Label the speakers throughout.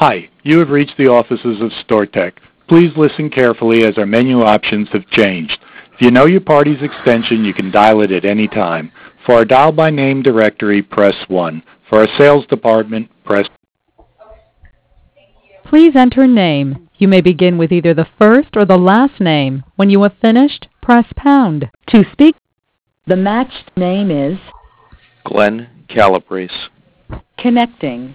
Speaker 1: Hi, you have reached the offices of StoreTech. Please listen carefully as our menu options have changed. If you know your party's extension, you can dial it at any time. For our dial by name directory, press 1. For our sales department, press.
Speaker 2: Please enter name. You may begin with either the first or the last name. When you have finished, press pound. To speak, the matched name is
Speaker 3: Glenn Calabrese.
Speaker 2: connecting.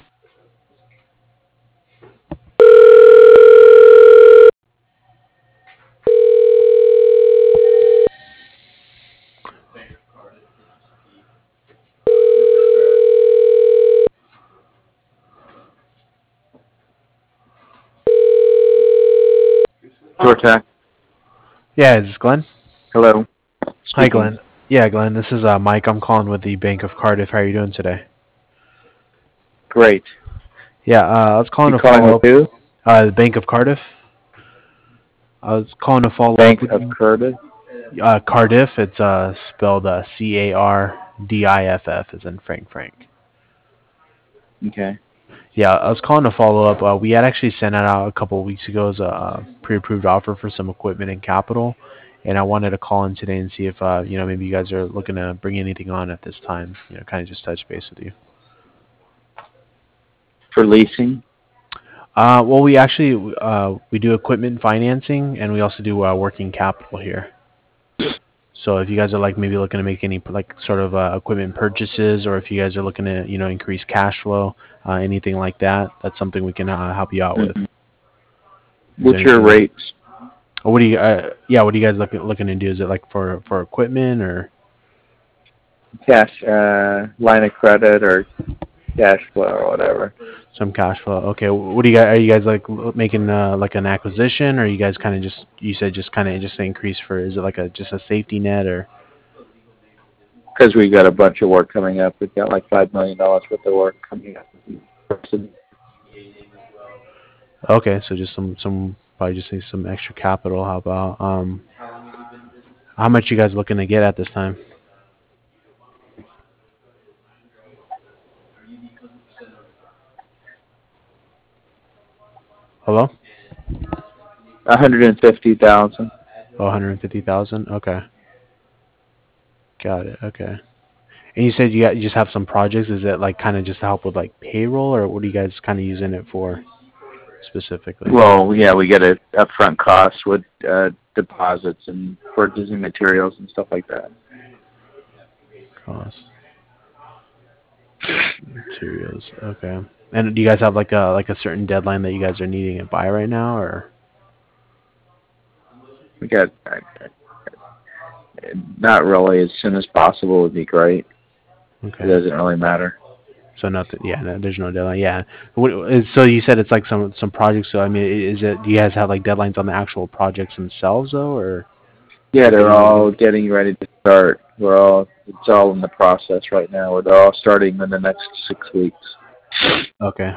Speaker 4: StoreTech.
Speaker 5: Yeah, is this Glenn?
Speaker 4: Hello.
Speaker 5: Hi,
Speaker 4: Speaking.
Speaker 5: Glenn. Yeah, Glenn, this is Mike. I'm calling with the Bank of Cardiff. How are you doing today?
Speaker 4: Great.
Speaker 5: Yeah, I was calling
Speaker 4: You
Speaker 5: to
Speaker 4: calling
Speaker 5: follow
Speaker 4: with who?
Speaker 5: up. The Bank of Cardiff. I was calling to follow
Speaker 4: Bank
Speaker 5: up with
Speaker 4: of
Speaker 5: you.
Speaker 4: Cardiff?
Speaker 5: Cardiff. It's spelled Cardiff, as in Frank.
Speaker 4: Okay.
Speaker 5: Yeah, I was calling to follow up. We had actually sent it out a couple of weeks ago as a pre-approved offer for some equipment and capital, and I wanted to call in today and see if maybe you guys are looking to bring anything on at this time. Kind of just touch base with you.
Speaker 4: For leasing?
Speaker 5: Well, we actually we do equipment financing, and we also do working capital here. So if you guys are maybe looking to make any sort of equipment purchases, or if you guys are looking to increase cash flow, anything like that, that's something we can help you out with.
Speaker 4: What's your rates?
Speaker 5: What do you what are you guys looking to do? Is it for equipment or
Speaker 4: Cash, line of credit or cash flow or whatever?
Speaker 5: some cash flow? Okay. What do you guys? Are you guys making an acquisition, or you guys kind of you said just kind of just increase for? Is it just a safety net or?
Speaker 4: Because we got a bunch of work coming up. We've got like $5 million worth of work coming up.
Speaker 5: Okay, so just some probably just need some extra capital. How about how much you guys looking to get at this time? Hello?
Speaker 4: 150,000.
Speaker 5: Oh, 150,000. Okay, got it. Okay. And you said you just have some projects. Is it kind of just to help with payroll, or what are you guys kind of using it for specifically?
Speaker 4: Well, yeah, we get an upfront cost with deposits and purchasing materials and stuff like that.
Speaker 5: Cost. Materials. Okay. And do you guys have a certain deadline that you guys are needing it by right now, or?
Speaker 4: We got not really. As soon as possible would be great.
Speaker 5: Okay.
Speaker 4: It doesn't really matter.
Speaker 5: So nothing. Yeah, no, there's no deadline. Yeah. So you said it's some projects. So I mean, do you guys have deadlines on the actual projects themselves though, or?
Speaker 4: Yeah, they're all getting ready to start. It's all in the process right now. They're all starting in the next 6 weeks.
Speaker 5: Okay.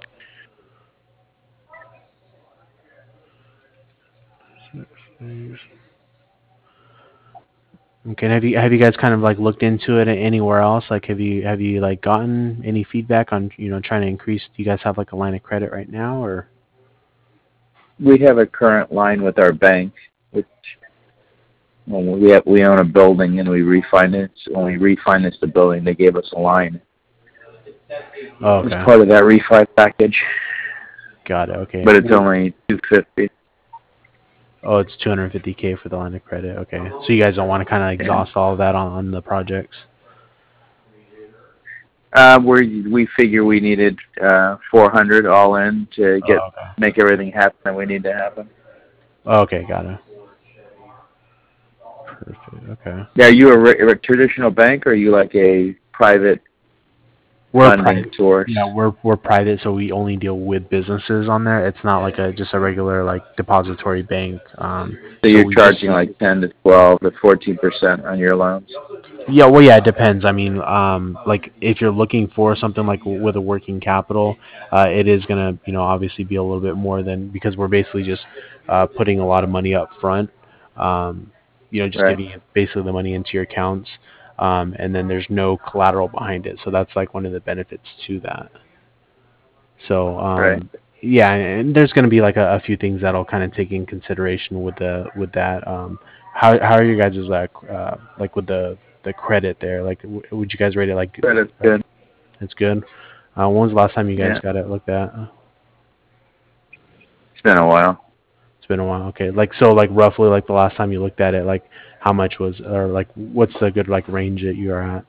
Speaker 5: Okay. And have you guys kind of looked into it anywhere else? Have you gotten any feedback on trying to increase? Do you guys have a line of credit right now, or?
Speaker 4: We have a current line with our bank, which we own a building and we refinance. When we refinanced the building, they gave us a line.
Speaker 5: Oh, okay.
Speaker 4: It's part of that refi package.
Speaker 5: Got it. Okay.
Speaker 4: But it's only $250.
Speaker 5: Oh, it's $250K for the line of credit. Okay. So you guys don't want to kind of exhaust all of that on the projects?
Speaker 4: We figure we needed $400 all in to make everything happen that we need to happen.
Speaker 5: Okay, got it. Perfect. Okay.
Speaker 4: Now, are you a traditional bank, or are you like a private funding source?
Speaker 5: Yeah, we're private, so we only deal with businesses on there. It's not just a regular depository bank.
Speaker 4: So you're charging 10 to 12 to 14% on your loans.
Speaker 5: Yeah, well, yeah, it depends. I mean, if you're looking for something with a working capital, it is gonna, obviously be a little bit more than, because we're basically just putting a lot of money up front. Just
Speaker 4: Right.
Speaker 5: giving you basically the money into your accounts, and then there's no collateral behind it. So that's one of the benefits to that. So,
Speaker 4: Right.
Speaker 5: yeah, and there's going to be like a few things that'll kind of take in consideration with that. How are you guys' like with the credit there? Like, would you guys rate it like?
Speaker 4: Credit's good.
Speaker 5: It's good. When was the last time you guys
Speaker 4: Yeah.
Speaker 5: got it looked at?
Speaker 4: It's been a while.
Speaker 5: It's been a while. Okay, like so, like roughly, like the last time you looked at it, like how much was, or like what's the good like range that you are at?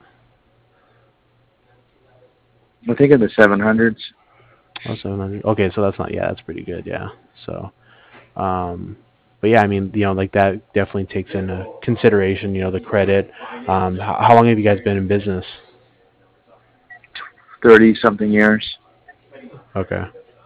Speaker 4: I think in the 700s.
Speaker 5: Oh, 700. Okay, so that's not. Yeah, that's pretty good. Yeah. So, but yeah, I mean, like that definitely takes into consideration, the credit. How long have you guys been in business?
Speaker 4: 30-something years.
Speaker 5: Okay.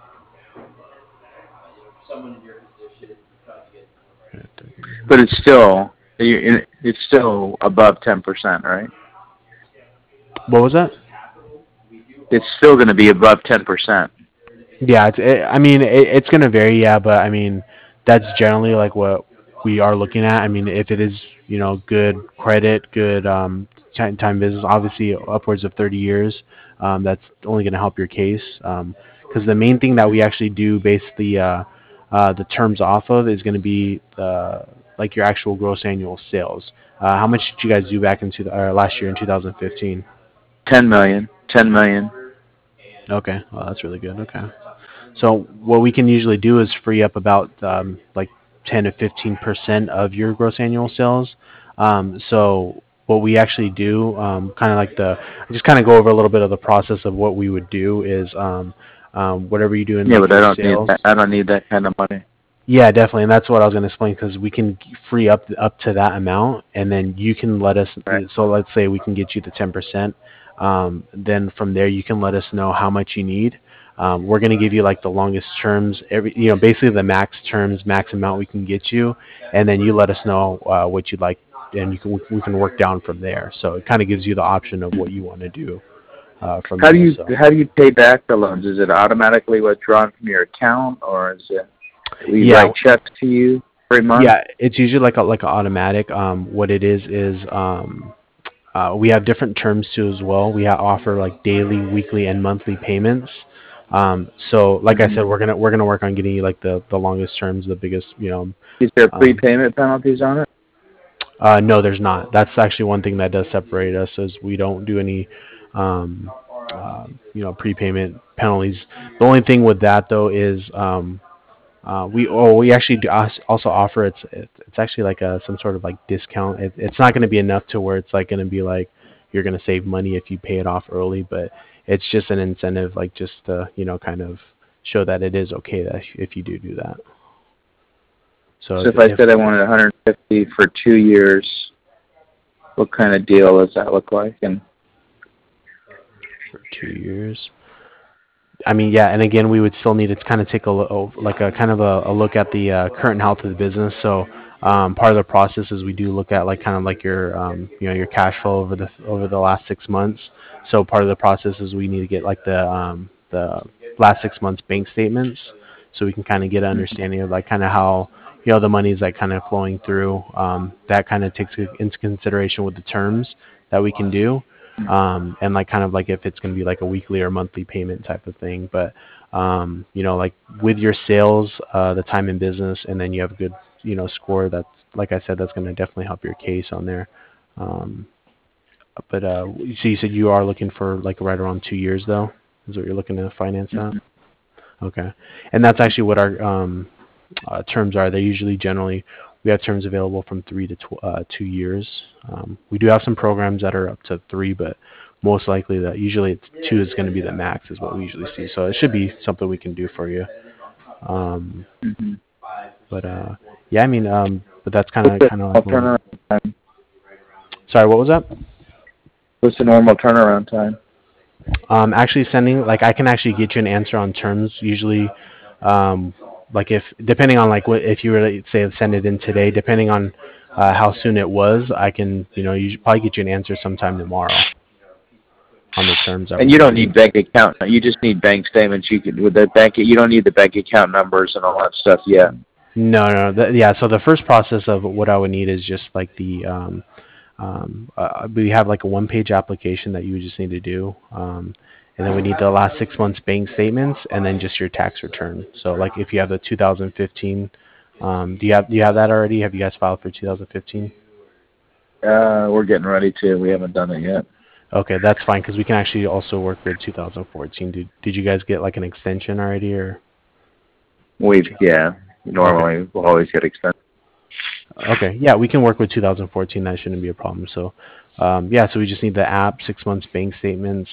Speaker 4: But it's still above 10%, right?
Speaker 5: What was that?
Speaker 4: It's still going to be above 10%.
Speaker 5: Yeah, it's going to vary, yeah, but I mean, that's generally like what we are looking at. I mean, if it is, good credit, good time business, obviously upwards of 30 years, that's only going to help your case. Because the main thing that we actually do base the terms off of is going to be like your actual gross annual sales. How much did you guys do back into last year in 2015?
Speaker 4: 10 million. 10 million.
Speaker 5: Okay, well, that's really good. Okay. So what we can usually do is free up about like 10 to 15% of your gross annual sales. So what we actually do, kind of like I just kind of go over a little bit of the process of what we would do is whatever you do in
Speaker 4: Yeah, but I don't
Speaker 5: sales.
Speaker 4: need that. I don't need that kind of money.
Speaker 5: Yeah, definitely, and that's what I was going to explain because we can free up to that amount, and then you can let us.
Speaker 4: Right.
Speaker 5: So let's say we can get you the 10%. Then from there you can let us know how much you need. We're going to give you like the longest terms, basically the max terms, max amount we can get you, and then you let us know what you'd like, and we can work down from there. So it kind of gives you the option of what you want to do from
Speaker 4: How
Speaker 5: there.
Speaker 4: do you pay back the loans? Is it automatically withdrawn from your account, or is it we write checks to you every month?
Speaker 5: Yeah, it's usually like an automatic. What it is we have different terms too as well. We offer like daily, weekly, and monthly payments. So like I said, we're gonna work on getting you like the longest terms, the biggest.
Speaker 4: Is there prepayment penalties on it?
Speaker 5: No, there's not. That's actually one thing that does separate us, is we don't do any prepayment penalties. The only thing with that though is we actually do also offer it's actually like some sort of like discount. It's not going to be enough to where it's like going to be like you're going to save money if you pay it off early, but it's just an incentive, like just to kind of show that it is okay that if you do that. So
Speaker 4: if I said I wanted 150 for 2 years, what kind of deal does that look like? And
Speaker 5: for 2 years. I mean, yeah, and again, we would still need to kind of take a look at the current health of the business. So part of the process is we do look at like kind of like your your cash flow over the last 6 months. So part of the process is we need to get like the last 6 months bank statements, so we can kind of get an understanding of like kind of how the money is like kind of flowing through. That kind of takes into consideration with the terms that we can do. And like kind of like if it's going to be like a weekly or monthly payment type of thing. But like with your sales, the time in business, and then you have a good score, that's like I said, that's going to definitely help your case on there. But so you said you are looking for like right around 2 years though, is what you're looking to finance that? Okay. And that's actually what our terms are. They usually generally, we have terms available from 3 to 2 years. We do have some programs that are up to 3, but most likely that usually it's 2 is going to be the max, is what we usually see. So it should be something we can do for you. But yeah, I mean, but that's kind of like.
Speaker 4: Turnaround time?
Speaker 5: Sorry, what was that?
Speaker 4: What's the normal turnaround time?
Speaker 5: Actually sending, like I can actually get you an answer on terms usually. Like if depending on like what, if you were to say send it in today, depending on how soon it was, I can you should probably get you an answer sometime tomorrow on the terms.
Speaker 4: And you don't need bank account. You just need bank statements. You can with the bank. You don't need the bank account numbers and all that stuff yet.
Speaker 5: No. Yeah. So the first process of what I would need is just like the we have like a 1-page application that you would just need to do. and then we need the last 6 months bank statements, and then just your tax return. So like if you have the 2015, do you have that already? Have you guys filed for 2015?
Speaker 4: We're getting ready to. We haven't done it yet.
Speaker 5: Okay, that's fine because we can actually also work with 2014. Did you guys get like an extension already, or?
Speaker 4: Normally we'll always get extended.
Speaker 5: Okay, yeah, we can work with 2014. That shouldn't be a problem. So, yeah, so we just need the app, 6 months bank statements,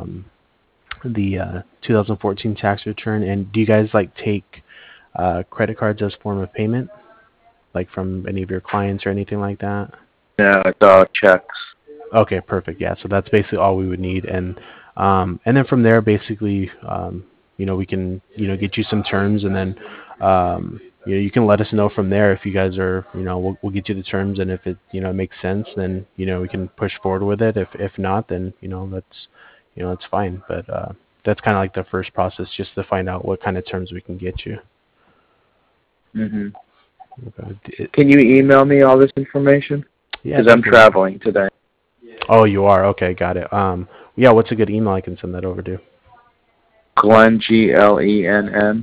Speaker 5: the 2014 tax return, and do you guys like take credit cards as form of payment, like from any of your clients or anything like that?
Speaker 4: No, it's all checks.
Speaker 5: Okay, perfect. Yeah, so that's basically all we would need, and then from there, basically, we can get you some terms, and then you can let us know from there if you guys are we'll get you the terms, and if it makes sense, then we can push forward with it. If not, then that's it's fine. But that's kind of like the first process, just to find out what kind of terms we can get you.
Speaker 4: Mhm.
Speaker 5: Okay.
Speaker 4: Can you email me all this information?
Speaker 5: Yeah,
Speaker 4: because I'm traveling today.
Speaker 5: Oh, you are? Okay, got it. Yeah, what's a good email I can send that over to?
Speaker 4: Glenn, Glenn,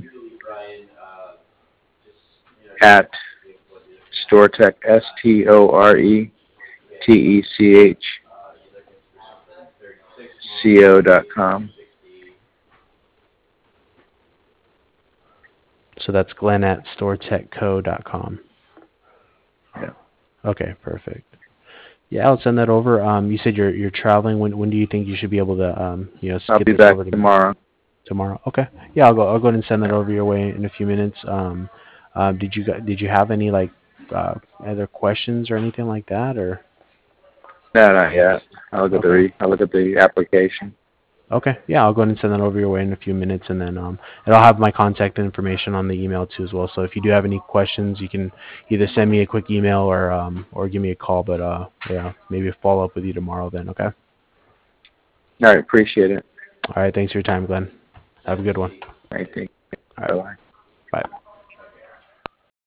Speaker 4: at StoreTech, StoreTechco.com.
Speaker 5: So that's Glenn at StoreTechco.com.
Speaker 4: Yeah.
Speaker 5: Okay, perfect. Yeah, I'll send that over. You said you're traveling. When do you think you should be able to
Speaker 4: I'll
Speaker 5: get
Speaker 4: be
Speaker 5: this
Speaker 4: back
Speaker 5: over to me?
Speaker 4: tomorrow.
Speaker 5: Tomorrow. Okay. Yeah, I'll go ahead and send that over your way in a few minutes. Did you have any other questions or anything like that, or?
Speaker 4: No, not yet. I'll look at the application.
Speaker 5: Okay. Yeah, I'll go ahead and send that over your way in a few minutes, and then I'll have my contact information on the email too as well. So if you do have any questions, you can either send me a quick email or give me a call. But yeah, maybe follow up with you tomorrow then. Okay.
Speaker 4: All right, appreciate it.
Speaker 5: All right. Thanks for your time, Glenn. Have a good one.
Speaker 4: All right, thank you.
Speaker 5: All right.
Speaker 4: Bye.
Speaker 5: Bye.